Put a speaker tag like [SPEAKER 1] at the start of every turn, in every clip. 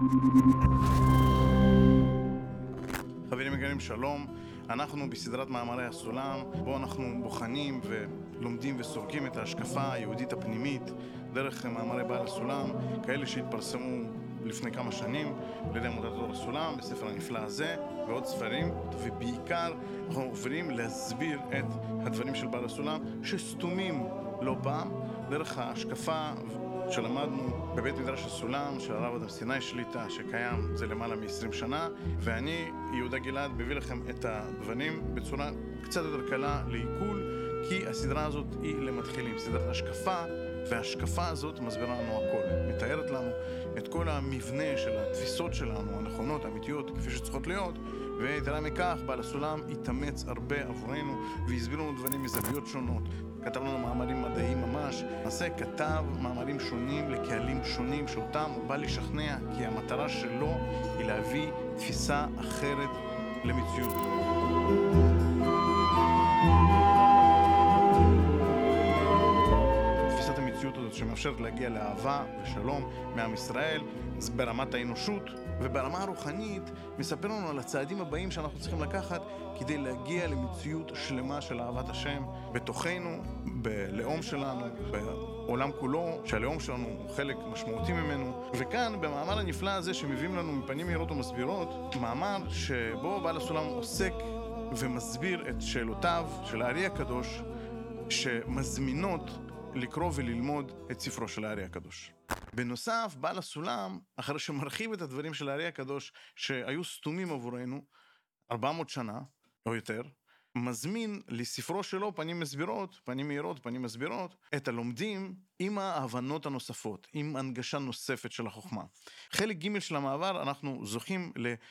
[SPEAKER 1] חברים יקרים, שלום. אנחנו בסדרת מאמרי הסולם, בו אנחנו בוחנים ולומדים וסורגים את ההשקפה היהודית הפנימית דרך מאמרי בעל הסולם, כאלה שהתפרסמו לפני כמה שנים על ידי עמותת אור הסולם, בספר הנפלא הזה ועוד ספרים, ובעיקר אנחנו עוברים להסביר את הדברים של בעל הסולם שסתומים לא פעם דרך ההשקפה שלמדנו בבית מדרש הסולם של הרב אדם סיני שליטה, שקיים זה למעלה מ-20 שנה, ואני, יהודה גלעד, מביא לכם את הדברים בצורה קצת יותר קלה לעיכול, כי הסדרה הזאת היא למתחילים, סדרת השקפה, וההשקפה הזאת מסבירה לנו הכל, מתארת לנו את כל המבנה של התפיסות שלנו, הנכונות, האמיתיות, כפי שצריכות להיות, ויתרה מכך, בעל הסולם התאמץ הרבה עבורנו, והסביר לנו דברים מזוויות שונות. כתב לנו מאמרים מדעיים ממש, למעשה כתב מאמרים שונים לקהלים שונים, שאותם הוא בא לשכנע, כי המטרה שלו היא להביא תפיסה אחרת למציאות. תפיסת המציאות הזאת שמאפשרת להגיע לאהבה ושלום מעם ישראל, ברמת האנושות, וברמה הרוחנית מספר לנו על הצעדים הבאים שאנחנו צריכים לקחת כדי להגיע למציאות שלמה של אהבת השם בתוכנו, בלאום שלנו, בעולם כולו, שהלאום שלנו הוא חלק משמעותי ממנו. וכאן במאמר הנפלא הזה שמביאים לנו מפנים מהירות ומסבירות, מאמר שבו בעל הסולם עוסק ומסביר את שאלותיו של הארי הקדוש שמזמינות לקרוא וללמוד את ספרו של הארי הקדוש. בנוסף, בעל הסולם, אחרי שמרחיב את הדברים של הארי הקדוש שהיו סתומים עבורנו 400 שנה או יותר, מזמין לספרו שלו פנים מסבירות, פנים מהירות, פנים מסבירות, את הלומדים עם ההבנות הנוספות, עם הנגשה נוספת של החוכמה. חלק ג' של המעבר אנחנו זוכים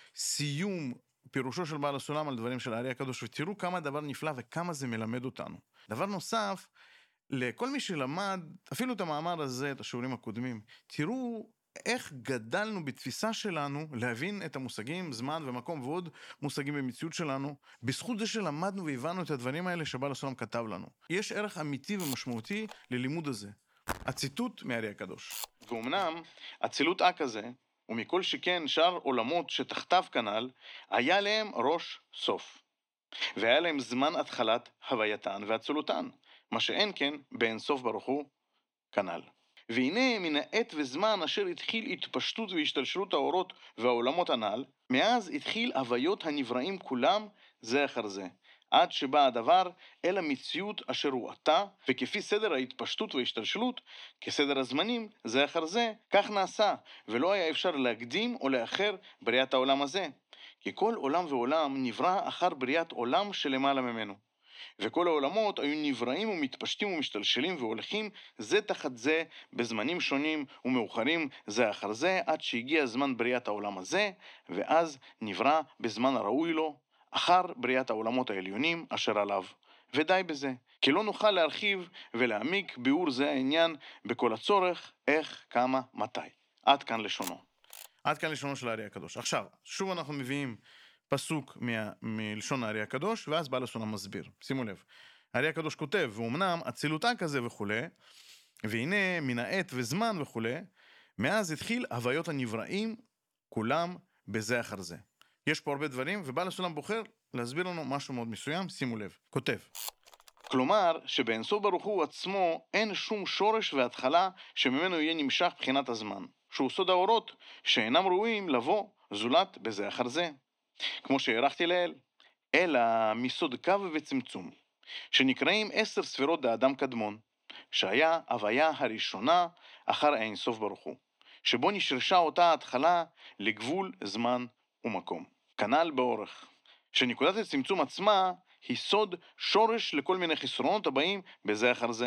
[SPEAKER 1] לסיום פירושו של בעל הסולם על דברים של הארי הקדוש, ותראו כמה דבר נפלא וכמה זה מלמד אותנו. דבר נוסף, לכל מי שלמד, אפילו את המאמר הזה, את השיעורים הקודמים, תראו איך גדלנו בתפיסה שלנו להבין את המושגים, זמן ומקום ועוד מושגים במציאות שלנו, בזכות זה שלמדנו והבנו את הדברים האלה שבעל הסולם כתב לנו. יש ערך אמיתי ומשמעותי ללימוד הזה. הציטוט מהארי הקדוש. ואומנם, אצילות כזה, ומכל שכן שאר עולמות שתחתיו כנ"ל, היה להם ראש סוף. והיה להם זמן התחלת הווייתן ואצולותן. מה שאין כן, באין סוף ברוך הוא, כנ"ל. והנה מן העת וזמן אשר התחיל התפשטות והשתלשלות האורות והעולמות הנ"ל, מאז התחיל הוויות הנבראים כולם זה אחר זה, עד שבא הדבר אל המציאות אשר הוא עתה, וכפי סדר ההתפשטות וההשתלשלות, כסדר הזמנים זה אחר זה, כך נעשה, ולא היה אפשר להקדים או לאחר בריאת העולם הזה. כי כל עולם ועולם נברא אחר בריאת עולם שלמעלה ממנו. וכל העולמות היו נבראים ומתפשטים ומשתלשלים והולכים זה תחת זה בזמנים שונים ומאוחרים זה אחר זה, עד שהגיע זמן בריאת העולם הזה, ואז נברא בזמן הראוי לו, אחר בריאת העולמות העליונים אשר עליו. ודי בזה, כי לא נוכל להרחיב ולהעמיק ביאור זה העניין בכל הצורך, איך, כמה, מתי. עד כאן לשונו. עד כאן לשונו של הארי הקדוש. עכשיו, שוב אנחנו מביאים פסוק מלשון הארי הקדוש, ואז בעל הסולם מסביר. שימו לב, הארי הקדוש כותב, ואומנם אצילותה כזה וכו', והנה מן העת וזמן וכו', מאז התחיל הוויות הנבראים, כולם בזה אחר זה. יש פה הרבה דברים, ובעל הסולם בוחר להסביר לנו משהו מאוד מסוים, שימו לב. כותב, כלומר שבאינסוף ברוך הוא עצמו אין שום שורש והתחלה שממנו יהיה נמשך בחינת הזמן, שהוא סוד האורות שאינם ראויים לבוא זולת בזה אחר זה. כמו שהערכתי לאל, אלא מסוד קו וצמצום, שנקראים 10 ספירות דאדם קדמון, שהיה הוויה הראשונה אחר אין סוף ברוך הוא, שבו נשרשה אותה התחלה לגבול זמן ומקום. כנ"ל באורך, שנקודת הצמצום עצמה היא סוד שורש לכל מיני חסרונות הבאים בזה אחר זה.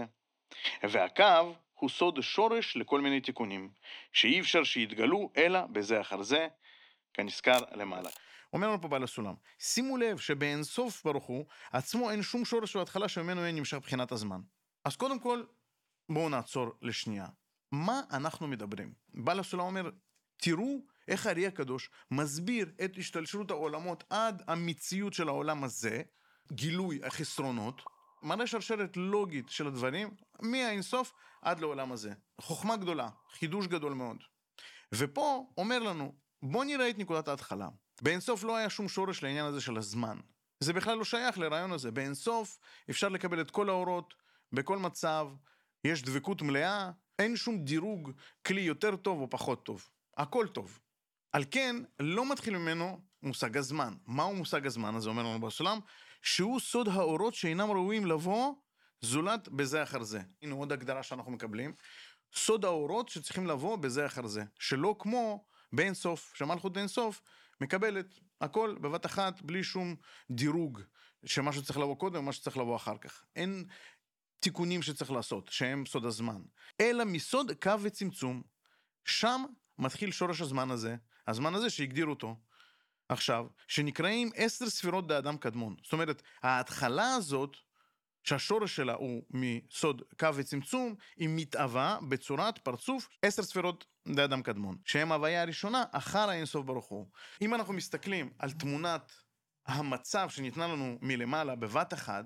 [SPEAKER 1] והקו הוא סוד שורש לכל מיני תיקונים, שאי אפשר שיתגלו אלא בזה אחר זה, כנזכר למעלה. אומר לנו פה בעל הסולם, שימו לב שבאין סוף ברוך הוא עצמו אין שום שורש והתחלה שממנו אין נמשך בחינת הזמן. אז קודם כל, בואו נעצור לשנייה. מה אנחנו מדברים? בעל הסולם אומר, תראו איך הארי הקדוש מסביר את השתלשלות העולמות עד המציאות של העולם הזה, גילוי החסרונות, מראה שרשרת לוגית של הדברים, מהאינסוף עד לעולם הזה. חוכמה גדולה, חידוש גדול מאוד. ופה אומר לנו, בוא נראה את נקודת ההתחלה. באינסוף לא היה שום שורש לעניין הזה של הזמן. זה בכלל לא שייך לרעיון הזה. באינסוף אפשר לקבל את כל האורות, בכל מצב, יש דבקות מלאה, אין שום דירוג, כלי יותר טוב או פחות טוב. הכל טוב. על כן, לא מתחיל ממנו מושג הזמן. מהו מושג הזמן? אז זה אומר לנו בסולם, שהוא סוד האורות שאינם ראויים לבוא, זולת בזה אחר זה. הנה עוד הגדרה שאנחנו מקבלים. סוד האורות שצריכים לבוא בזה אחר זה. שלא כמו באינסוף, שמלכות באינסוף, מקבלת הכל בבת אחת, בלי שום דירוג, שמשהו צריך לבוא קודם ומשהו צריך לבוא אחר כך. אין תיקונים שצריך לעשות, שהם סוד הזמן. אלא מסוד קו וצמצום, שם מתחיל שורש הזמן הזה שהגדיר אותו. עכשיו, שנקראים 10 ספירות באדם קדמון. זאת אומרת, ההתחלה הזאת, שהשורש שלה הוא מסוד קו וצמצום, היא מתאווה בצורת פרצוף 10 ספירות באדם קדמון, שהם ההוויה הראשונה אחר האינסוף ברוך הוא. אם אנחנו מסתכלים על תמונת המצב שניתנה לנו מלמעלה בבת אחת,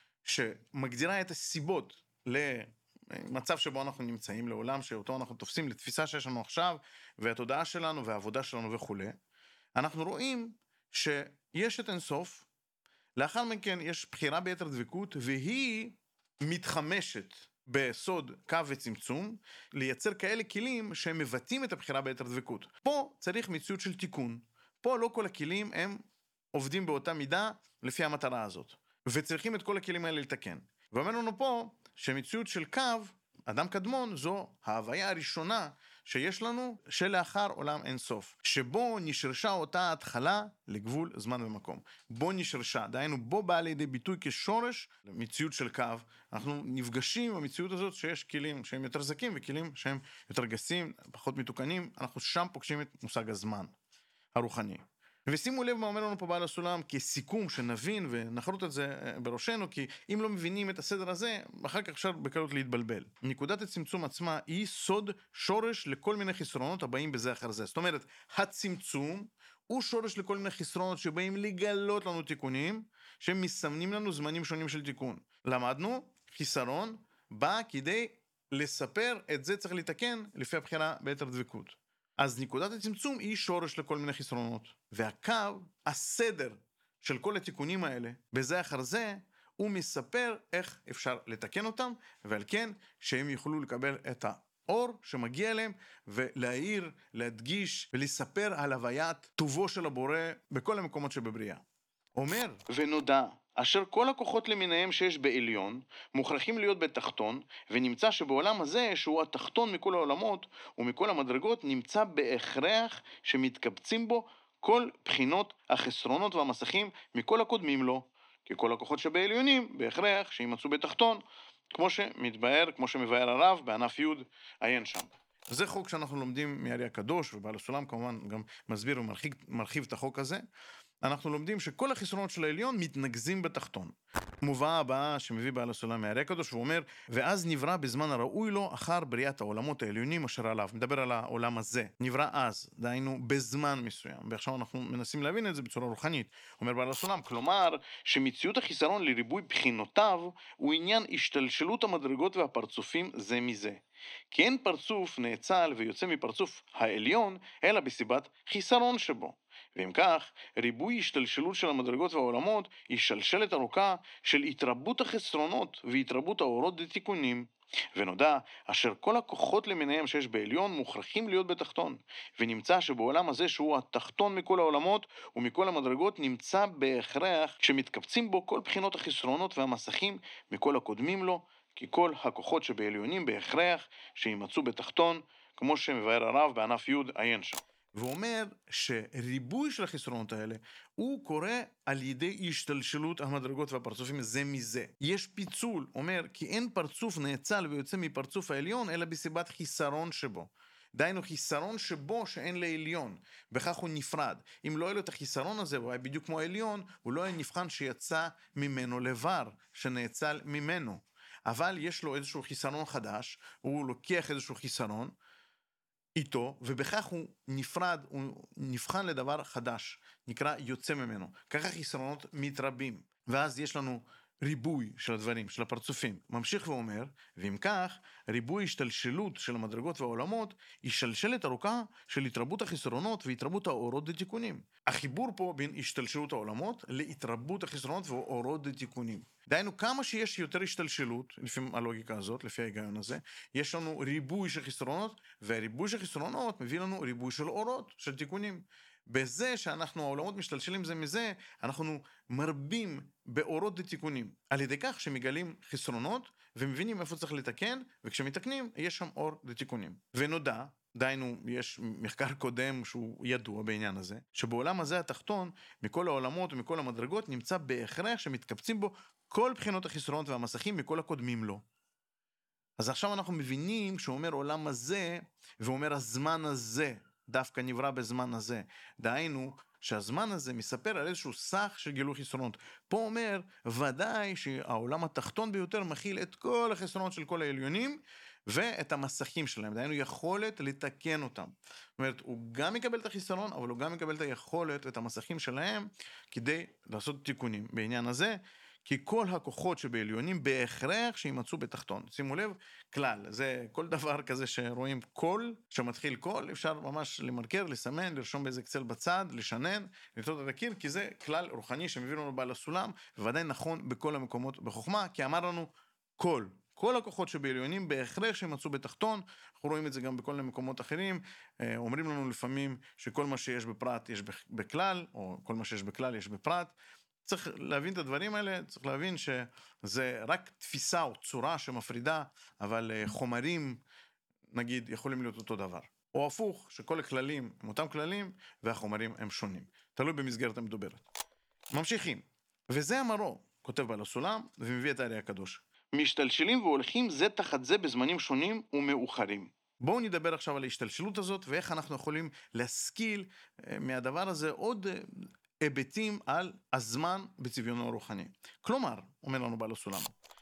[SPEAKER 1] שמגדירה את הסיבות למצב שבו אנחנו נמצאים, לעולם שאותו אנחנו תופסים, לתפיסה שיש לנו עכשיו, והתודעה שלנו והעבודה שלנו וכו', אנחנו רואים שיש את אינסוף, לאחר מכן יש בחירה ביתר דבקות, והיא מתחמשת בסוד קו וצמצום, לייצר כאלה כלים שהם מבטאים את הבחירה ביתר דבקות. פה צריך מציאות של תיקון. פה לא כל הכלים הם עובדים באותה מידה לפי המטרה הזאת. וצריכים את כל הכלים האלה לתקן. ואומר לנו פה שמציאות של קו, אדם קדמון, זו ההוויה הראשונה שיש לנו שלאחר עולם אין סוף. שבו נשרשה אותה התחלה לגבול זמן ומקום. בו נשרשה, דהיינו בו בא לידי ביטוי כשורש למציאות של קו. אנחנו נפגשים במציאות הזאת שיש כלים שהם יותר זקים וכלים שהם יותר גסים, פחות מתוקנים. אנחנו שם פוגשים את מושג הזמן הרוחני. ושימו לב מה אומר לנו פה בעל הסולם כסיכום שנבין ונחרות את זה בראשנו, כי אם לא מבינים את הסדר הזה, אחר כך אפשר בקלות להתבלבל. נקודת הצמצום עצמה היא סוד שורש לכל מיני חסרונות הבאים בזה אחר זה. זאת אומרת, הצמצום הוא שורש לכל מיני חסרונות שבאים לגלות לנו תיקונים, שמסמנים לנו זמנים שונים של תיקון. למדנו, חיסרון בא כדי לספר, את זה צריך לתקן לפי הבחירה ביתר דבקות. אז נקודת הצמצום היא שורש לכל מיני חסרונות. והקו, הסדר של כל התיקונים האלה, בזה אחר זה, הוא מספר איך אפשר לתקן אותם, ועל כן שהם יוכלו לקבל את האור שמגיע אליהם, ולהעיר, להדגיש ולספר על הוויית טובו של הבורא בכל המקומות שבבריאה. אומר, ונודע, אשר כל הכוחות למיניהם שיש בעליון, מוכרחים להיות בתחתון, ונמצא שבעולם הזה, שהוא התחתון מכל העולמות ומכל המדרגות, נמצא בהכרח שמתקבצים בו כל בחינות החסרונות והמסכים מכל הקודמים לו, כי כל הכוחות שבעליונים בהכרח שימצאו בתחתון, כמו שמתבאר, כמו שמבאר הרב בענף י' עיין שם. זה חוק שאנחנו לומדים מארי הקדוש, ובעל הסולם כמובן גם מסביר ומרחיב את החוק הזה. אנחנו לומדים שכל החסרונות של העליון מתנגזים בתחתון. מובאה הבאה שמביא בעל הסולם מהרי הקדוש, ואומר, ואז נברא בזמן הראוי לו אחר בריאת העולמות העליונים אשר עליו. מדבר על העולם הזה. נברא אז, דהיינו בזמן מסוים. ועכשיו אנחנו מנסים להבין את זה בצורה רוחנית. אומר בעל הסולם, כלומר, שמציאות החיסרון לריבוי בחינותיו הוא עניין השתלשלות המדרגות והפרצופים זה מזה. כי אין פרצוף נאצל ויוצא מפרצוף העליון, אלא בסיבת חיסרון שבו. ואם כך, ריבוי השתלשלות של המדרגות והעולמות היא שלשלת ארוכה של התרבות החסרונות והתרבות האורות דתיקונים. ונודע, אשר כל הכוחות למיניהם שיש בעליון מוכרחים להיות בתחתון. ונמצא שבעולם הזה שהוא התחתון מכל העולמות ומכל המדרגות נמצא בהכרח שמתקבצים בו כל בחינות החסרונות והמסכים מכל הקודמים לו, כי כל הכוחות שבעליונים בהכרח שימצאו בתחתון, כמו שמבאר הרב בענף י' עיין שם. והוא אומר שריבוי של החסרונות האלה הוא קורה על ידי השתלשלות המדרגות והפרצופים זה מזה. יש פיצול, אומר כי אין פרצוף נאצל ויוצא מפרצוף העליון אלא בסיבת חיסרון שבו. דהיינו חיסרון שבו שאין לעליון, בכך הוא נפרד. אם לא היה לו את החיסרון הזה, הוא היה בדיוק כמו העליון, הוא לא היה נבחן שיצא ממנו לבר, שנאצל ממנו. אבל יש לו איזשהו חיסרון חדש, הוא לוקח איזשהו חיסרון איתו, ובכך הוא נפרד, הוא נבחן לדבר חדש, נקרא יוצא ממנו. ככה חיסרונות מתרבים. ואז יש לנו ריבוי של הדברים, של הפרצופים. ממשיך ואומר, ואם כך, ריבוי השתלשלות של המדרגות והעולמות היא שלשלת ארוכה של התרבות החסרונות והתרבות האורות דתיקונים. החיבור פה בין השתלשלות העולמות להתרבות החסרונות והאורות דתיקונים. דהיינו, כמה שיש יותר השתלשלות, לפי הלוגיקה הזאת, לפי ההיגיון הזה, יש לנו ריבוי של חסרונות, והריבוי של חסרונות מביא לנו ריבוי של אורות, של תיקונים. בזה שאנחנו, העולמות משתלשלים זה מזה, אנחנו מרבים באורות דתיקונים, על ידי כך שמגלים חסרונות ומבינים איפה צריך לתקן, וכשמתקנים יש שם אור דתיקונים. ונודע, דהיינו, יש מחקר קודם שהוא ידוע בעניין הזה, שבעולם הזה התחתון, מכל העולמות ומכל המדרגות, נמצא בהכרח שמתקבצים בו כל בחינות החסרונות והמסכים מכל הקודמים לו. אז עכשיו אנחנו מבינים שהוא אומר עולם הזה, ואומר הזמן הזה, דווקא נברא בזמן הזה. דהיינו, שהזמן הזה מספר על איזשהו סך של גילוי חסרונות. פה אומר, ודאי שהעולם התחתון ביותר מכיל את כל החסרונות של כל העליונים, ואת המסכים שלהם. דהיינו, יכולת לתקן אותם. זאת אומרת, הוא גם יקבל את החיסרון, אבל הוא גם יקבל את היכולת ואת המסכים שלהם, כדי לעשות תיקונים בעניין הזה, כי כל הכוחות שבעליונים בהכרח שימצאו בתחתון. שימו לב, כלל, זה כל דבר כזה שרואים קול, שמתחיל קול, אפשר ממש למרקר, לסמן, לרשום באיזה אקסל בצד, לשנן, לתלות את הקיר, כי זה כלל רוחני שמביא לנו בעל הסולם, וודאי נכון בכל המקומות בחוכמה, כי אמר לנו קול. כל הכוחות שבעליונים בהכרח שימצאו בתחתון, אנחנו רואים את זה גם בכל מקומות אחרים, אומרים לנו לפעמים שכל מה שיש בפרט יש בכלל, או כל מה שיש בכלל יש בפרט, צריך להבין את הדברים האלה, צריך להבין שזה רק תפיסה או צורה שמפרידה, אבל חומרים, נגיד, יכולים להיות אותו דבר. או הפוך, שכל הכללים הם אותם כללים, והחומרים הם שונים. תלוי במסגרת המדוברת. ממשיכים. וזה אמרו, כותב בעל הסולם, ומביא את הארי הקדוש. משתלשלים והולכים זה תחת זה בזמנים שונים ומאוחרים. בואו נדבר עכשיו על ההשתלשלות הזאת, ואיך אנחנו יכולים להשכיל מהדבר הזה עוד היבטים על הזמן בצביונו הרוחני. כלומר, אומר לנו בעל הסולם,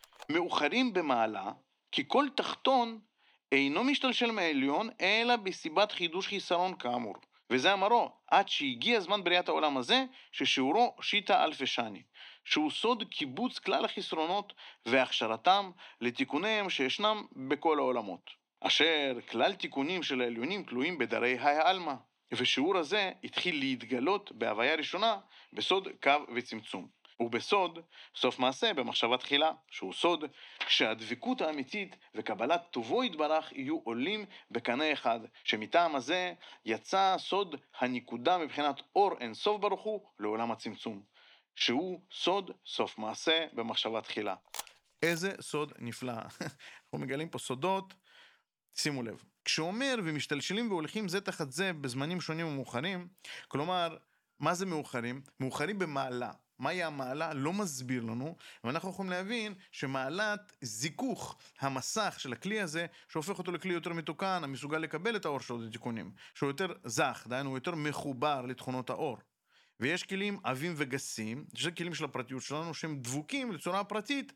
[SPEAKER 1] מאוחרים במעלה, כי כל תחתון אינו משתלשל מהעליון, אלא בסיבת חידוש חיסרון כאמור. וזה אמרו, עד שהגיע זמן בריאת העולם הזה, ששיעורו שיטה אלפי שני, שהוא סוד קיבוץ כלל החסרונות והכשרתם לתיקוניהם שישנם בכל העולמות. אשר כלל תיקונים של העליונים תלויים בדרי העלמא. ושיעור הזה התחיל להתגלות בהוויה ראשונה בסוד קו וצמצום. ובסוד, סוף מעשה במחשבה תחילה, שהוא סוד, כשהדבקות האמיתית וקבלת טובו יתברך יהיו עולים בקנה אחד, שמטעם הזה יצא סוד הנקודה מבחינת אור אין סוף ברוך הוא לעולם הצמצום, שהוא סוד סוף מעשה במחשבה תחילה. איזה סוד נפלא. אנחנו מגלים פה סודות, שימו לב. כשאומר ומשתלשלים והולכים זה תחת זה בזמנים שונים ומאוחרים, כלומר, מה זה מאוחרים? מאוחרים במעלה. מהי המעלה? לא מסביר לנו, ואנחנו יכולים להבין שמעלת זיכוך המסך של הכלי הזה, שהופך אותו לכלי יותר מתוקן, המסוגל לקבל את האור שלו לתיקונים, שהוא יותר זך, דהיינו הוא יותר מחובר לתכונות האור. ויש כלים עבים וגסים, שזה כלים של הפרטיות שלנו, שהם דבוקים לצורה הפרטית,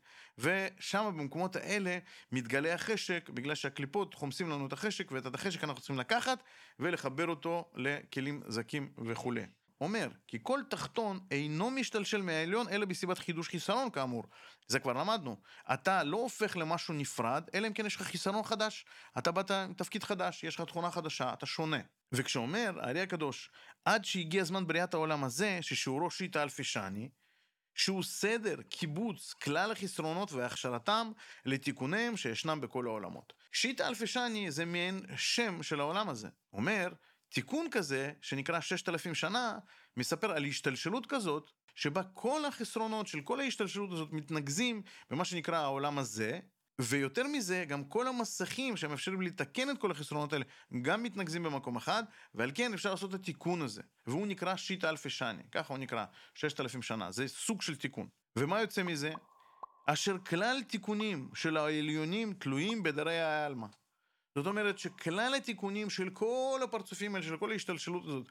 [SPEAKER 1] ושם במקומות האלה מתגלה החשק, בגלל שהקליפות חומסים לנו את החשק, ואת החשק אנחנו צריכים לקחת, ולחבר אותו לכלים זקים וכו'. אומר, כי כל תחתון אינו משתלשל מהעליון, אלא בסיבת חידוש חיסרון כאמור. זה כבר למדנו. אתה לא הופך למשהו נפרד, אלא אם כן יש לך חיסרון חדש. אתה באת עם תפקיד חדש, יש לך תכונה חדשה, אתה שונה. וכשאומר, הארי הקדוש, עד שהגיע זמן בריאת העולם הזה, ששיעורו שיטה אלפי שני, שהוא סדר, קיבוץ, כלל החסרונות והכשרתם לתיקוניהם שישנם בכל העולמות. שיטה אלפי שני זה מעין שם של העולם הזה. אומר, תיקון כזה, שנקרא 6,000 שנה, מספר על השתלשלות כזאת, שבה כל החסרונות של כל ההשתלשלות הזאת מתנגזים במה שנקרא העולם הזה, ויותר מזה, גם כל המסכים שמאפשרים לתקן את כל החסרונות האלה, גם מתנגזים במקום אחד, ועל כן אפשר לעשות את התיקון הזה. והוא נקרא שיטה אלפי שני, ככה הוא נקרא 6,000 שנה, זה סוג של תיקון. ומה יוצא מזה? אשר כלל תיקונים של העליונים תלויים בדרי העלמא. זאת אומרת שכלל התיקונים של כל הפרצופים האלה, של כל ההשתלשלות הזאת,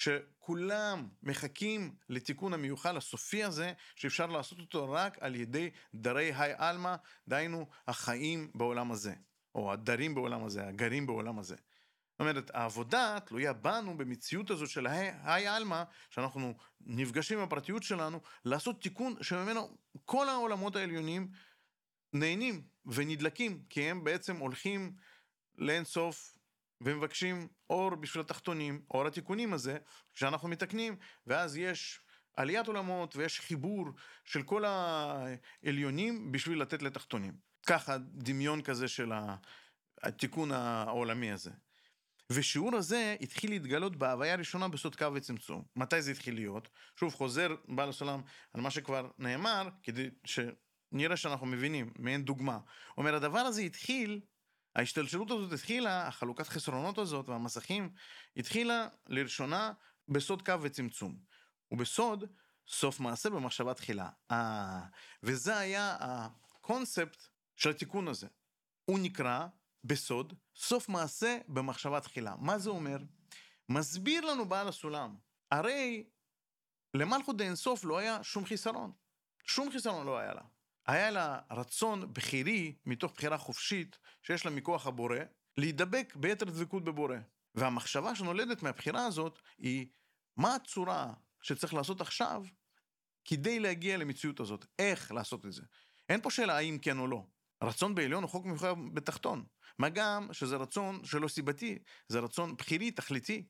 [SPEAKER 1] שכולם מחכים לתיקון המיוחל הסופי הזה, שאפשר לעשות אותו רק על ידי דרי העלמא, דהיינו החיים בעולם הזה, או הדרים בעולם הזה, הגרים בעולם הזה. זאת אומרת, העבודה תלויה בנו במציאות הזאת של היי אלמה, שאנחנו נפגשים עם הפרטיות שלנו, לעשות תיקון שממנו כל העולמות העליונים נהנים ונדלקים, כי הם בעצם הולכים לאין סוף ומבקשים אור בשביל התחתונים, אור התיקונים הזה, שאנחנו מתקנים, ואז יש עליית עולמות ויש חיבור של כל העליונים בשביל לתת לתחתונים. ככה דמיון כזה של התיקון העולמי הזה. ושיעור הזה התחיל להתגלות בהוויה הראשונה בסוד קו וצמצום. מתי זה התחיל להיות? שוב, חוזר בעל הסולם על מה שכבר נאמר, כדי שנראה שאנחנו מבינים, מעין דוגמה. אומר, הדבר הזה התחיל, ההשתלשלות הזאת התחילה, החלוקת חסרונות הזאת והמסכים, התחילה לראשונה בסוד קו וצמצום. ובסוד, סוף מעשה במחשבה תחילה. וזה היה הקונספט של התיקון הזה. הוא נקרא בסוד, סוף מעשה במחשבה תחילה. מה זה אומר? מסביר לנו בעל הסולם. הרי למלכות דאין סוף לא היה שום חיסרון. שום חיסרון לא היה לה. היה לה רצון בחירי, מתוך בחירה חופשית, שיש לה מכוח הבורא, להידבק ביתר דבקות בבורא. והמחשבה שנולדת מהבחירה הזאת היא מה הצורה שצריך לעשות עכשיו כדי להגיע למציאות הזאת. איך לעשות את זה? אין פה שאלה האם כן או לא. רצון בעליון הוא חוק מחויב בתחתון. מה גם שזה רצון שלא סיבתי, זה רצון בחירי, תכליתי.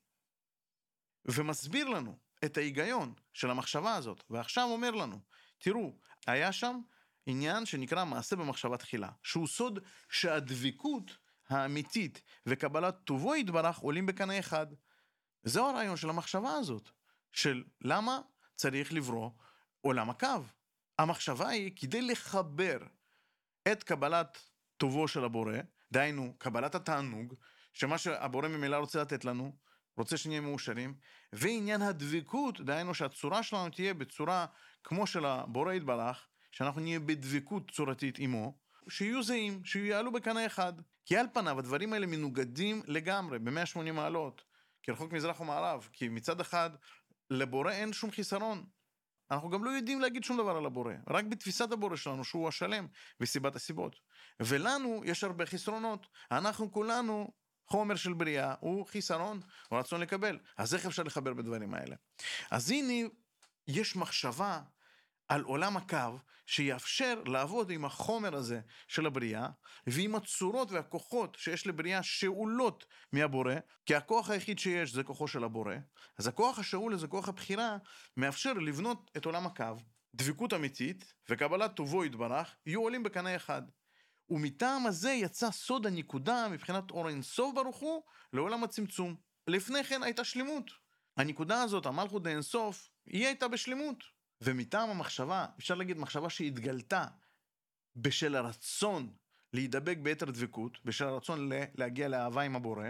[SPEAKER 1] ומסביר לנו את ההיגיון של המחשבה הזאת. ועכשיו אומר לנו, תראו, היה שם עניין שנקרא מעשה במחשבה תחילה, שהוא סוד שהדבקות האמיתית וקבלת טובו יתברך עולים בקנה אחד. זהו הרעיון של המחשבה הזאת, של למה צריך לברוא עולם הקו. המחשבה היא כדי לחבר את קבלת טובו של הבורא, דהיינו קבלת התענוג, שמה שהבורא ממילא רוצה לתת לנו, רוצה שנהיה מאושרים, ועניין הדבקות, דהיינו שהצורה שלנו תהיה בצורה כמו של הבורא יתברך, שאנחנו נהיה בדבקות צורתית עמו, שיהיו זהים, שיעלו בקנה אחד. כי על פניו הדברים האלה מנוגדים לגמרי, ב-180 מעלות, כרחוק מזרח ומערב, כי מצד אחד לבורא אין שום חיסרון. אנחנו גם לא יודעים להגיד שום דבר על הבורא, רק בתפיסת הבורא שלנו שהוא השלם וסיבת הסיבות. ולנו יש הרבה חסרונות, אנחנו כולנו חומר של בריאה, הוא חיסרון, הוא רצון לקבל. אז איך אפשר לחבר בדברים האלה? אז הנה יש מחשבה על עולם הקו שיאפשר לעבוד עם החומר הזה של הבריאה ועם הצורות והכוחות שיש לבריאה שאולות מהבורא, כי הכוח היחיד שיש זה כוחו של הבורא. אז הכוח השאול זה כוח הבחירה, מאפשר לבנות את עולם הקו, דבקות אמיתית וקבלת טובו יתברך יהיו עולים בקנה אחד. ומטעם הזה יצא סוד הנקודה מבחינת אור אין סוף ברוך הוא לעולם הצמצום. לפני כן הייתה שלמות. הנקודה הזאת, המלכות דאין סוף, היא הייתה בשלמות. ומטעם המחשבה, אפשר להגיד מחשבה שהתגלתה בשל הרצון להידבק ביתר דבקות, בשל הרצון להגיע לאהבה עם הבורא,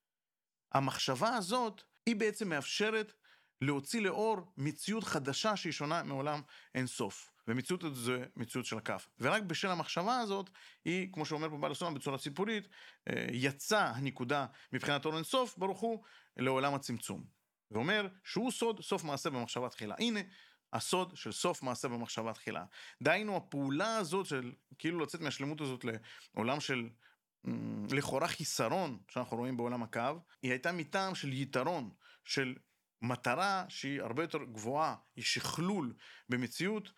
[SPEAKER 1] המחשבה הזאת היא בעצם מאפשרת להוציא לאור מציאות חדשה שהיא שונה מעולם אין סוף. ומציאות הזאת זה מציאות של הכף. ורק בשל המחשבה הזאת, היא, כמו שאומר פה בעל הסולם בצורה ציפורית, יצא הנקודה מבחינת אור אין סוף, ברוך הוא, לעולם הצמצום. ואומר שהוא סוד סוף מעשה במחשבה תחילה. הנה, הסוד של סוף מעשה במחשבה תחילה. דהיינו, הפעולה הזאת של כאילו לצאת מהשלמות הזאת לעולם של לכאורה חיסרון שאנחנו רואים בעולם הקו, היא הייתה מטעם של יתרון, של מטרה שהיא הרבה יותר גבוהה, היא שכלול במציאות,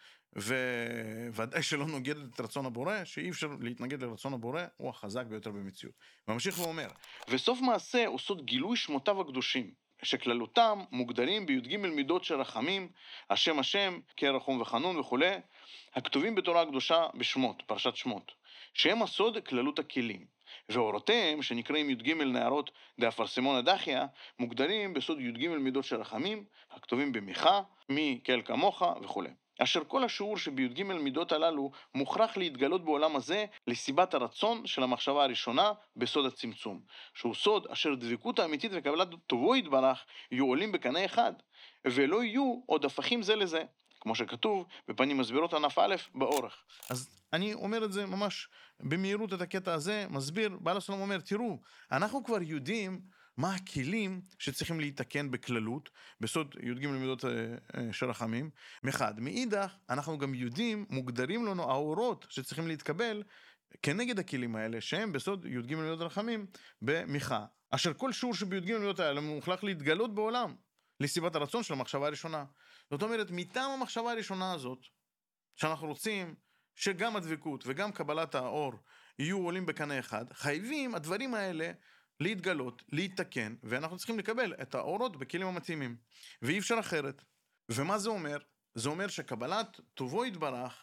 [SPEAKER 1] וודאי שלא נוגדת את רצון הבורא, שאי אפשר להתנגד לרצון הבורא, הוא החזק ביותר במציאות. וממשיך ואומר, וסוף מעשה הוא סוד גילוי שמותיו הקדושים, שכללותם מוגדרים בי"ג מידות של רחמים, השם השם, כרחום וחנון וכו', הכתובים בתורה הקדושה בשמות, פרשת שמות, שהם הסוד כללות הכלים. ואורותיהם, שנקראים י"ג נערות דאפרסמון הדחיה, מוגדרים בסוד י"ג מידות של רחמים, הכתובים במיכה, מי כאל כמוך וכו'. אשר כל השיעור שבי"ג מידות הללו מוכרח להתגלות בעולם הזה לסיבת הרצון של המחשבה הראשונה בסוד הצמצום, שהוא סוד אשר דבקות האמיתית וקבלת טובו יתברך יהיו עולים בקנה אחד, ולא יהיו עוד הפכים זה לזה, כמו שכתוב בפנים מסבירות ענף א' באורך. אז אני אומר את זה ממש במהירות את הקטע הזה, מסביר, בעל הסולם אומר, תראו, אנחנו כבר יודעים מה הכלים שצריכים להתקן בכללות, בסוד י"ג מידות של רחמים, מחד. מאידך, אנחנו גם יודעים, מוגדרים לנו האורות שצריכים להתקבל, כנגד הכלים האלה, שהם בסוד י"ג מידות הרחמים במיכה, אשר כל שיעור שבי"ג מידות האלה מוכרח להתגלות בעולם, לסיבת הרצון של המחשבה הראשונה. זאת אומרת, מטעם המחשבה הראשונה הזאת, שאנחנו רוצים שגם הדבקות וגם קבלת האור יהיו עולים בקנה אחד, חייבים הדברים האלה להתגלות, להתתקן, ואנחנו צריכים לקבל את האורות בכלים המתאימים. ואי אפשר אחרת. ומה זה אומר? זה אומר שקבלת טובו יתברך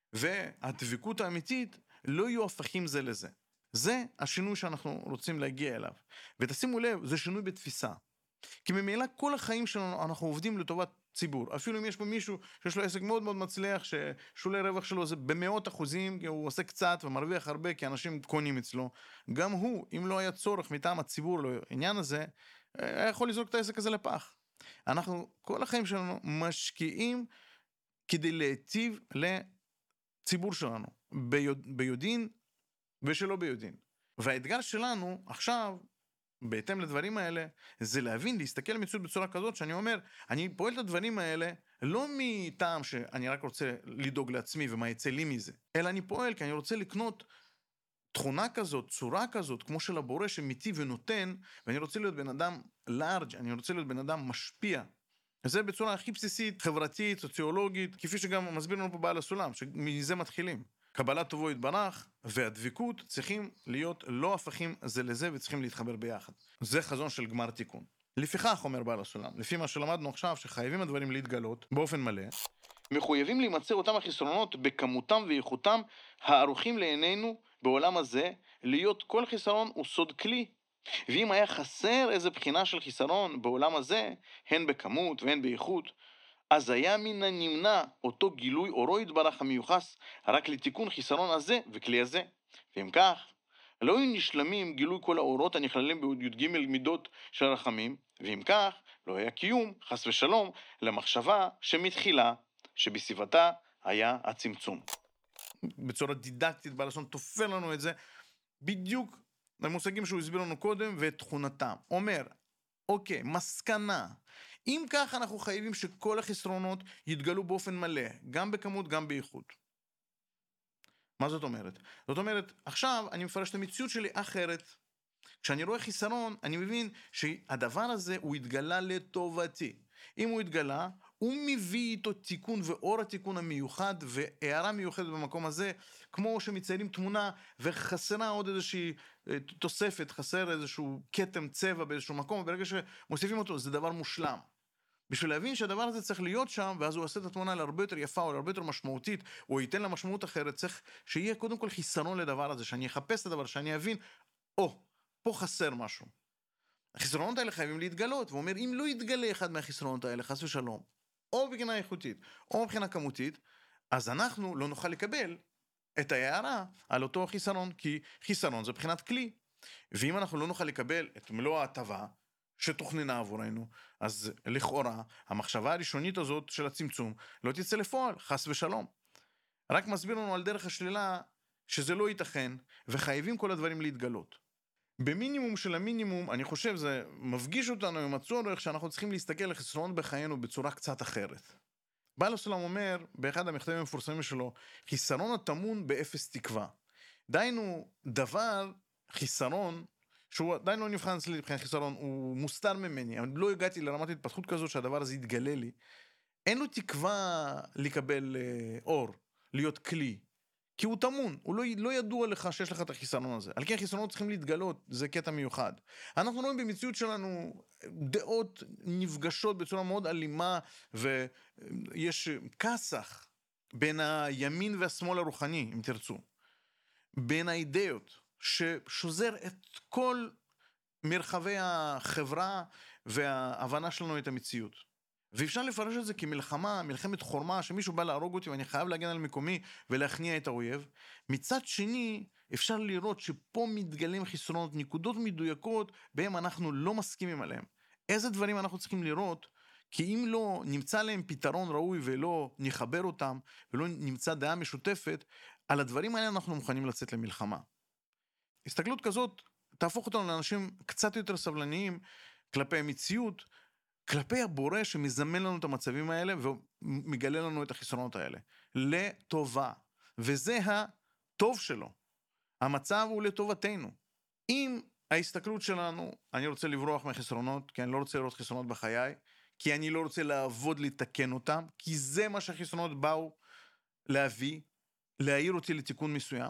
[SPEAKER 1] והדבקות האמיתית לא יהיו הפכים זה לזה. זה השינוי שאנחנו רוצים להגיע אליו. ותשימו לב, זה שינוי בתפיסה. כי ממילא כל החיים שלנו אנחנו עובדים לטובת ציבור. אפילו אם יש פה מישהו שיש לו עסק מאוד מאוד מצליח, ששולי רווח שלו זה במאות אחוזים, כי הוא עושה קצת ומרוויח הרבה, כי אנשים קונים אצלו. גם הוא, אם לא היה צורך מטעם הציבור לעניין הזה, היה יכול לזרוק את העסק הזה לפח. אנחנו, כל החיים שלנו משקיעים כדי להיטיב לציבור שלנו, ביודעין ושלא ביודעין. והאתגר שלנו עכשיו, בהתאם לדברים האלה, זה להבין, להסתכל על מציאות בצורה כזאת, שאני אומר, אני פועל את הדברים האלה, לא מטעם שאני רק רוצה לדאוג לעצמי ומה יצא לי מזה, אלא אני פועל כי אני רוצה לקנות תכונה כזאת, צורה כזאת, כמו של הבורא שמיטיב ונותן, ואני רוצה להיות בן אדם לארג', אני רוצה להיות בן אדם משפיע. וזה בצורה הכי בסיסית, חברתית, סוציולוגית, כפי שגם מסביר לנו פה בעל הסולם, שמזה מתחילים. קבלת טובו יתברך והדבקות צריכים להיות לא הפכים זה לזה וצריכים להתחבר ביחד. זה חזון של גמר תיקון. לפיכך, אומר בעל הסולם, לפי מה שלמדנו עכשיו, שחייבים הדברים להתגלות באופן מלא, מחויבים להימצא אותם החסרונות בכמותם ואיכותם הערוכים לעינינו בעולם הזה, להיות כל חיסרון הוא סוד כלי. ואם היה חסר איזה בחינה של חיסרון בעולם הזה, הן בכמות והן באיכות, אז היה מן הנמנע אותו גילוי אורו יתברך המיוחס רק לתיקון חיסרון הזה וכלי הזה. ואם כך, לא היו נשלמים גילוי כל האורות הנכללים בי"ג מידות של הרחמים, ואם כך, לא היה קיום, חס ושלום, למחשבה שמתחילה, שבסביבתה היה הצמצום. בצורה דידקטית, בעל הסולם תופר לנו את זה, בדיוק למושגים שהוא הסביר לנו קודם, ואת תכונתם. אומר, אוקיי, מסקנה. אם כך אנחנו חייבים שכל החסרונות יתגלו באופן מלא, גם בכמות, גם באיכות. מה זאת אומרת? זאת אומרת, עכשיו אני מפרש את המציאות שלי אחרת. כשאני רואה חיסרון, אני מבין שהדבר הזה הוא התגלה לטובתי. אם הוא התגלה, הוא מביא איתו תיקון ואור התיקון המיוחד והערה מיוחדת במקום הזה, כמו שמציירים תמונה וחסרה עוד איזושהי תוספת, חסר איזשהו כתם צבע באיזשהו מקום, וברגע שמוסיפים אותו זה דבר מושלם. בשביל להבין שהדבר הזה צריך להיות שם, ואז הוא עושה את התמונה להרבה יותר יפה או להרבה יותר משמעותית, או ייתן לה משמעות אחרת, צריך שיהיה קודם כל חיסרון לדבר הזה, שאני אחפש את הדבר, שאני אבין, פה חסר משהו. החסרונות האלה חייבים להתגלות, ואומר, אם לא יתגלה אחד מהחסרונות האלה, חס ושלום, או בבחינה איכותית, או בבחינה כמותית, אז אנחנו לא נוכל לקבל את ההערה על אותו חיסרון, כי חיסרון זה בחינת כלי. ואם אנחנו לא נוכל לקבל את מלוא ההטבה שתוכננה עבורנו, אז לכאורה, המחשבה הראשונית הזאת של הצמצום לא תצא לפועל, חס ושלום. רק מסביר לנו על דרך השלילה שזה לא ייתכן, וחייבים כל הדברים להתגלות. במינימום של המינימום, אני חושב, זה מפגיש אותנו עם הצורך שאנחנו צריכים להסתכל על חסרון בחיינו בצורה קצת אחרת. בעל הסולם אומר, באחד המכתבים המפורסמים שלו, חיסרון הטמון באפס תקווה. דיינו דבר, חיסרון, שהוא עדיין לא נבחן אצלי מבחינת חיסרון, הוא מוסתר ממני, אני לא הגעתי לרמת התפתחות כזאת שהדבר הזה יתגלה לי. אין לו תקווה לקבל אור, להיות כלי. כי הוא תמון, הוא לא ידוע לך שיש לך את החיסרון הזה. על כן החיסרונות צריכים להתגלות, זה קטע מיוחד. אנחנו רואים במציאות שלנו דעות נפגשות בצורה מאוד אלימה, ויש כסח בין הימין והשמאל הרוחני, אם תרצו. בין האידאות, ששוזר את כל מרחבי החברה וההבנה שלנו את המציאות. ואפשר לפרש את זה כמלחמה, מלחמת חורמה, שמישהו בא להרוג אותי ואני חייב להגן על מקומי ולהכניע את האויב. מצד שני, אפשר לראות שפה מתגלים חסרונות, נקודות מדויקות, בהם אנחנו לא מסכימים עליהם. איזה דברים אנחנו צריכים לראות, כי אם לא נמצא להם פתרון ראוי ולא נחבר אותם, ולא נמצא דעה משותפת, על הדברים האלה אנחנו מוכנים לצאת למלחמה. הסתכלות כזאת תהפוך אותנו לאנשים קצת יותר סבלניים כלפי המציאות, כלפי הבורא שמזמן לנו את המצבים האלה ומגלה לנו את החסרונות האלה. לטובה. וזה הטוב שלו. המצב הוא לטובתנו. אם ההסתכלות שלנו, אני רוצה לברוח מהחסרונות, כי אני לא רוצה לראות חסרונות בחיי, כי אני לא רוצה לעבוד לתקן אותם, כי זה מה שהחסרונות באו להביא, להעיר אותי לתיקון מסוים,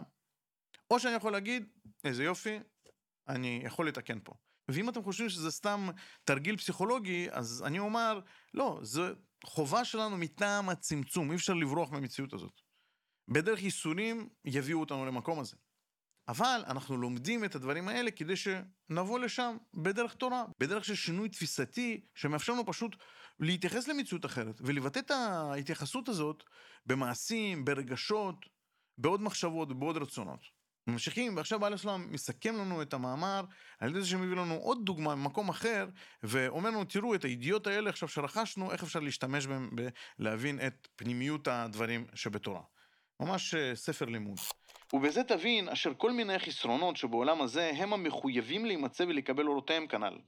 [SPEAKER 1] או שאני יכול להגיד, איזה יופי, אני יכול לתקן פה. ואם אתם חושבים שזה סתם תרגיל פסיכולוגי, אז אני אומר, לא, זו חובה שלנו מטעם הצמצום, אי אפשר לברוח מהמציאות הזאת. בדרך ייסורים יביאו אותנו למקום הזה. אבל אנחנו לומדים את הדברים האלה כדי שנבוא לשם בדרך תורה, בדרך של שינוי תפיסתי, שמאפשר לנו פשוט להתייחס למציאות אחרת, ולבטא את ההתייחסות הזאת במעשים, ברגשות, בעוד מחשבות ובעוד רצונות. ממשיכים, ועכשיו בעל הסולם מסכם לנו את המאמר, על ידי זה שמביא לנו עוד דוגמה ממקום אחר, ואומר לנו, תראו את הידיעות האלה עכשיו שרכשנו, איך אפשר להשתמש בהם להבין את פנימיות הדברים שבתורה. ממש ספר לימוד. ובזה תבין אשר כל מיני חסרונות שבעולם הזה הם המחויבים להימצא ולקבל אורותיהם כנ"ל.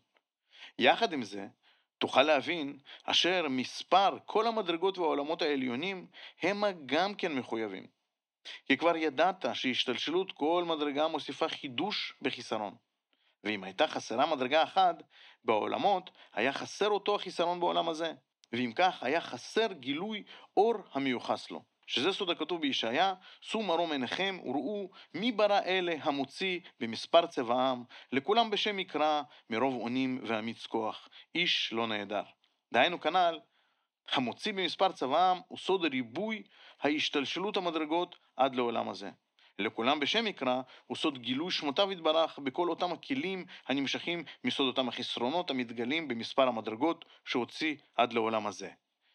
[SPEAKER 1] יחד עם זה, תוכל להבין אשר מספר כל המדרגות והעולמות העליונים הם גם כן מחויבים. כי כבר ידעת שהשתלשלות כל מדרגה מוסיפה חידוש בחיסרון. ואם הייתה חסרה מדרגה אחת בעולמות, היה חסר אותו החיסרון בעולם הזה. ואם כך, היה חסר גילוי אור המיוחס לו. שזה סוד הכתוב בישעיה, שאו מרום עיניכם וראו מי ברא אלה המוציא במספר צבעם, לכולם בשם מקרא, מרוב אונים ואמיץ כוח, איש לא נהדר. דהיינו כנ"ל, המוציא במספר צבעם הוא סוד ריבוי ההשתלשלות המדרגות עד לעולם הזה. לכולם בשם מקרא הוא סוד גילוי שמותיו יתברך בכל אותם הכלים הנמשכים מסוד אותם החסרונות המתגלים במספר המדרגות שהוציא עד לעולם הזה.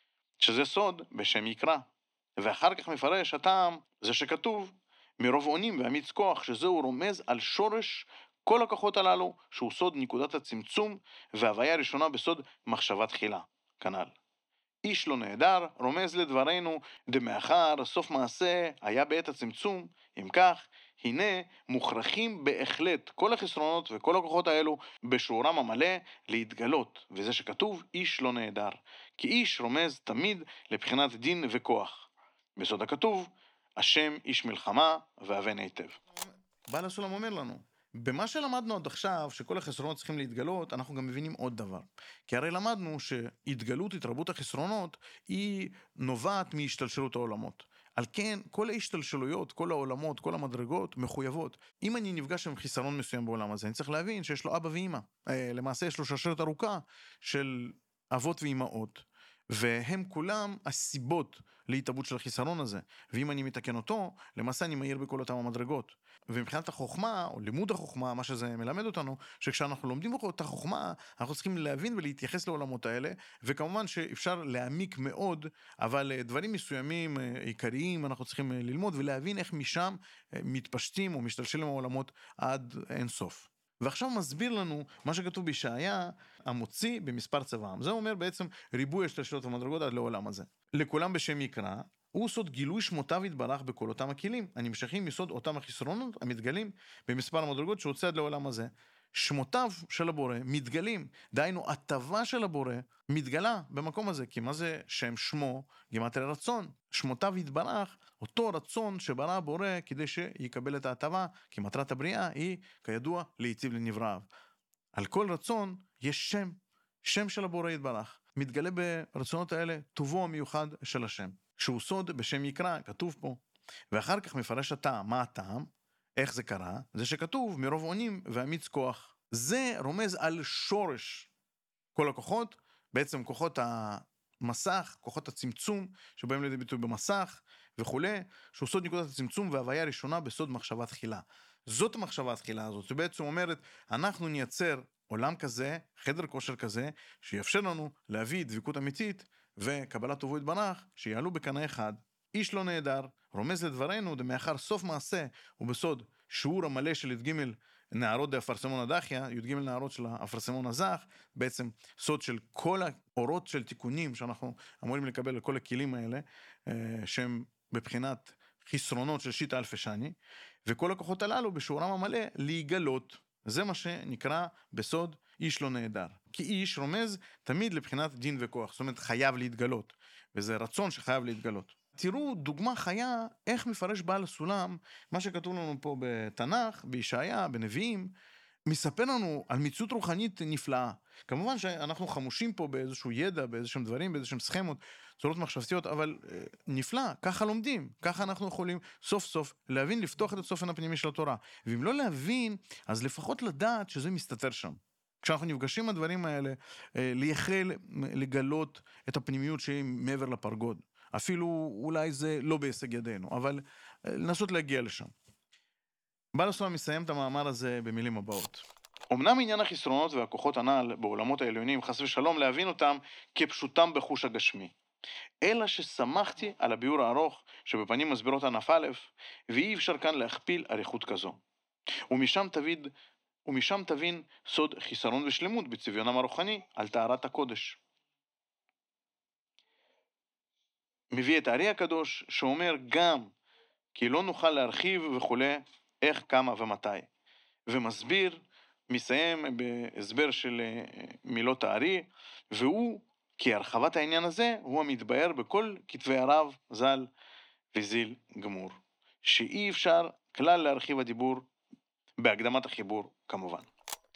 [SPEAKER 1] שזה סוד בשם יקרא. ואחר כך מפרש הטעם זה שכתוב מרוב אונים ואמיץ כוח, שזהו רומז על שורש כל הכוחות הללו, שהוא סוד נקודת הצמצום וההוויה הראשונה בסוד מחשבה תחילה כנ"ל. איש לא נהדר רומז לדברנו דמאחר סוף מעשה היה בעת הצמצום. אם כך, הנה מוכרחים בהחלט כל החסרונות וכל הכוחות האלו בשיעורם המלא להתגלות, וזה שכתוב איש לא נהדר, כי איש רומז תמיד לבחינת דין וכוח. בסוד הכתוב, השם איש מלחמה ואבן היטב. בעל הסולם אומר לנו, במה שלמדנו עד עכשיו, שכל החסרונות צריכים להתגלות, אנחנו גם מבינים עוד דבר. כי הרי למדנו שהתגלות, התרבות החסרונות, היא נובעת מהשתלשלות העולמות. על כן, כל ההשתלשלויות, כל העולמות, כל המדרגות מחויבות. אם אני נפגש עם חיסרון מסוים בעולם הזה, אני צריך להבין שיש לו אבא ואמא. למעשה יש לו שרשרת ארוכה של אבות ואמאות. והם כולם הסיבות להתאבות של החיסרון הזה. ואם אני מתקן אותו, למעשה אני מהיר בכל אותם המדרגות. ומבחינת החוכמה, או לימוד החוכמה, מה שזה מלמד אותנו, שכשאנחנו לומדים את החוכמה, אנחנו צריכים להבין ולהתייחס לעולמות האלה, וכמובן שאפשר להעמיק מאוד, אבל דברים מסוימים, עיקריים, אנחנו צריכים ללמוד ולהבין איך משם מתפשטים או משתלשלים העולמות עד אין סוף. ועכשיו מסביר לנו מה שכתוב בישעיה, המוציא במספר צבעם. זה אומר בעצם ריבוי השתלשלות המדרגות עד לעולם הזה. לכולם בשם יקרא, הוא סוד גילוי שמותיו יתברך בכל אותם הכלים, הנמשכים מסוד אותם החסרונות המתגלים במספר המדרגות שהוצא עד לעולם הזה. שמותיו של הבורא מתגלים, דהיינו הטבה של הבורא מתגלה במקום הזה, כי מה זה שם שמו? גימטריה רצון. שמותיו יתברך, אותו רצון שברא הבורא כדי שיקבל את ההטבה, כי מטרת הבריאה היא כידוע להיטיב לנבראיו. על כל רצון יש שם, שם של הבורא יתברך. מתגלה ברצונות האלה טובו המיוחד של השם, שהוא סוד בשם יקרא, כתוב פה. ואחר כך מפרש הטעם. מה הטעם? איך זה קרה? זה שכתוב מרוב אונים ואמיץ כוח. זה רומז על שורש כל הכוחות, בעצם כוחות המסך, כוחות הצמצום, שבאים לידי ביטוי במסך וכו', שהוא סוד נקודת הצמצום וההוויה הראשונה בסוד מחשבה תחילה. זאת המחשבה התחילה הזאת, שבעצם אומרת, אנחנו נייצר עולם כזה, חדר כושר כזה, שיאפשר לנו להביא דבקות אמיתית וקבלת טובו יתברך, שיעלו בקנה אחד. איש לא נהדר, רומז לדברנו, דמאחר סוף מעשה, ובסוד שיעור המלא של י"ג נערות דאפרסמון הדחיה, י"ג נערות של האפרסמון הזך, בעצם סוד של כל האורות של תיקונים שאנחנו אמורים לקבל לכל הכלים האלה, שהם בבחינת חסרונות של שיטה אלפי שני, וכל הכוחות הללו בשיעורם המלא להיגלות. זה מה שנקרא בסוד איש לא נהדר. כי איש רומז תמיד לבחינת דין וכוח, זאת אומרת חייב להתגלות, וזה רצון שחייב להתגלות. תראו דוגמה חיה איך מפרש בעל הסולם, מה שכתוב לנו פה בתנ"ך, בישעיה, בנביאים, מספר לנו על מציאות רוחנית נפלאה. כמובן שאנחנו חמושים פה באיזשהו ידע, באיזשהם דברים, באיזשהם סכמות, צורות מחשבתיות, אבל נפלא, ככה לומדים, ככה אנחנו יכולים סוף סוף להבין, לפתוח את הצופן הפנימי של התורה. ואם לא להבין, אז לפחות לדעת שזה מסתתר שם. כשאנחנו נפגשים הדברים האלה, לייחל לגלות את הפנימיות שהיא מעבר לפרגוד. אפילו אולי זה לא בהישג ידינו, אבל לנסות להגיע לשם. בעל הסולם מסיים את המאמר הזה במילים הבאות. אמנם עניין החסרונות והכוחות הנ"ל בעולמות העליונים חס ושלום להבין אותם כפשוטם בחוש הגשמי. אלא ששמחתי על הביאור הארוך שבפנים מסבירות ענף א', ואי אפשר כאן להכפיל אריכות כזו. ומשם תבין סוד חיסרון ושלמות בצביונם הרוחני על טהרת הקודש. מביא את הארי הקדוש שאומר גם כי לא נוכל להרחיב וכולי איך, כמה ומתי. ומסביר, מסיים בהסבר של מילות הארי, והוא, כי הרחבת העניין הזה, הוא המתבאר בכל כתבי הרב, ז"ל וזיל גמור. שאי אפשר כלל להרחיב הדיבור בהקדמת החיבור כמובן.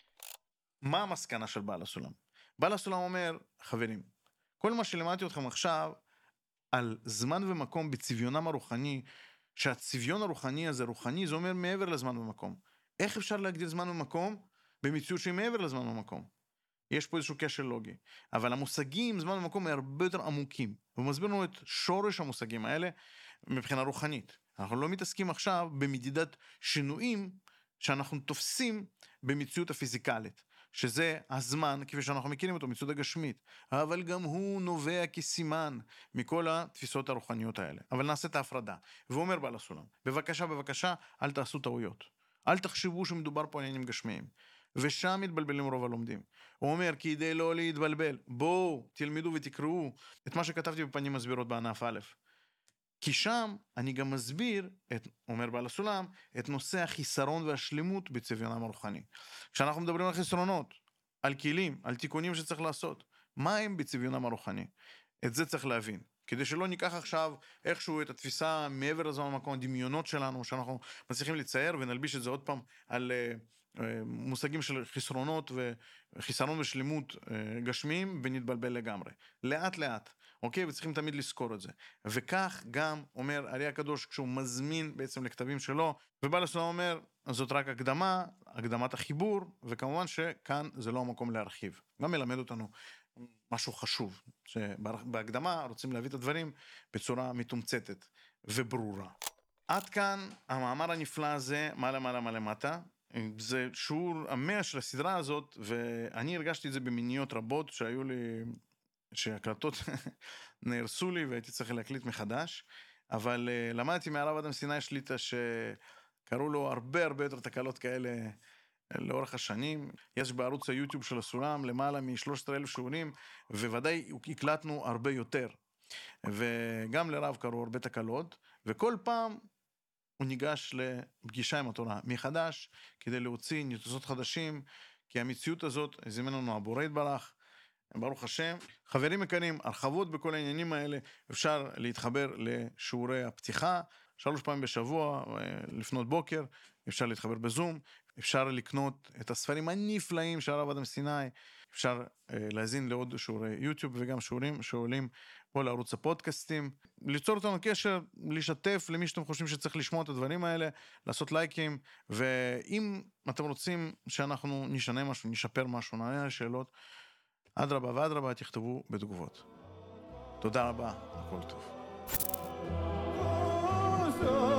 [SPEAKER 1] מה המסקנה של בעל הסולם? בעל הסולם אומר, חברים, כל מה שלמדתי אתכם עכשיו על זמן ומקום בצביונם הרוחני, שהצביון הרוחני הזה, רוחני, זה אומר מעבר לזמן ומקום. איך אפשר להגדיר זמן ומקום במציאות שהיא מעבר לזמן ומקום? יש פה איזשהו קשר לוגי. אבל המושגים, זמן ומקום, הם הרבה יותר עמוקים. והוא מסביר לנו את שורש המושגים האלה מבחינה רוחנית. אנחנו לא מתעסקים עכשיו במדידת שינויים שאנחנו תופסים במציאות הפיזיקלית, שזה הזמן, כפי שאנחנו מכירים אותו, מציאות הגשמית. אבל גם הוא נובע כסימן מכל התפיסות הרוחניות האלה. אבל נעשה את ההפרדה. והוא אומר בעל הסולם, בבקשה, אל תעשו טעויות. אל תחשבו שמדובר פה על עניינים גשמיים. ושם מתבלבלים רוב הלומדים. הוא אומר, כדי לא להתבלבל, בואו, תלמדו ותקראו את מה שכתבתי בפנים מסבירות בענף א'. כי שם אני גם מסביר, אומר בעל הסולם, את נושא החיסרון והשלמות בצביונם הרוחני. כשאנחנו מדברים על חסרונות, על כלים, על תיקונים שצריך לעשות, מה הם בצביונם הרוחני? את זה צריך להבין. כדי שלא ניקח עכשיו איכשהו את התפיסה מעבר לזמן המקום, הדמיונות שלנו, שאנחנו מצליחים לצייר ונלביש את זה עוד פעם על מושגים של חסרונות וחיסרון ושלמות גשמיים, ונתבלבל לגמרי. לאט לאט. אוקיי? וצריכים תמיד לזכור את זה. וכך גם אומר הארי הקדוש כשהוא מזמין בעצם לכתבים שלו, ובעל הסולם אומר, זאת רק הקדמת החיבור, וכמובן שכאן זה לא המקום להרחיב. גם מלמד אותנו משהו חשוב, שבהקדמה רוצים להביא את הדברים בצורה מתומצתת וברורה. עד כאן המאמר הנפלא הזה, מעלה מטה. זה שיעור 100 של הסדרה הזאת, ואני הרגשתי את זה במיניות רבות שהיו לי, שהקלטות נהרסו לי והייתי צריך להקליט מחדש, אבל למדתי מהרב אדם סיני שליטה שקראו לו הרבה יותר תקלות כאלה לאורך השנים. יש בערוץ היוטיוב של הסולם למעלה מ-13,000 שיעורים, וודאי הקלטנו הרבה יותר. וגם לרב קראו הרבה תקלות, וכל פעם הוא ניגש לפגישה עם התורה מחדש, כדי להוציא ניתוצות חדשים, כי המציאות הזאת זימן לנו הבורא יתברך, ברוך השם. חברים יקרים, הרחבות בכל העניינים האלה, אפשר להתחבר לשיעורי הפתיחה, 3 פעמים בשבוע, לפנות בוקר, אפשר להתחבר בזום, אפשר לקנות את הספרים הנפלאים של הרב אדם סיני, אפשר להזין לעוד שיעורי יוטיוב וגם שיעורים שעולים פה לערוץ הפודקאסטים, ליצור אותנו קשר, לשתף למי שאתם חושבים שצריך לשמוע את הדברים האלה, לעשות לייקים, ואם אתם רוצים שאנחנו נשנה משהו, נשפר משהו, נענה על שאלות, אדרבה ואדרבה, תכתבו בתגובות. תודה רבה, הכל טוב.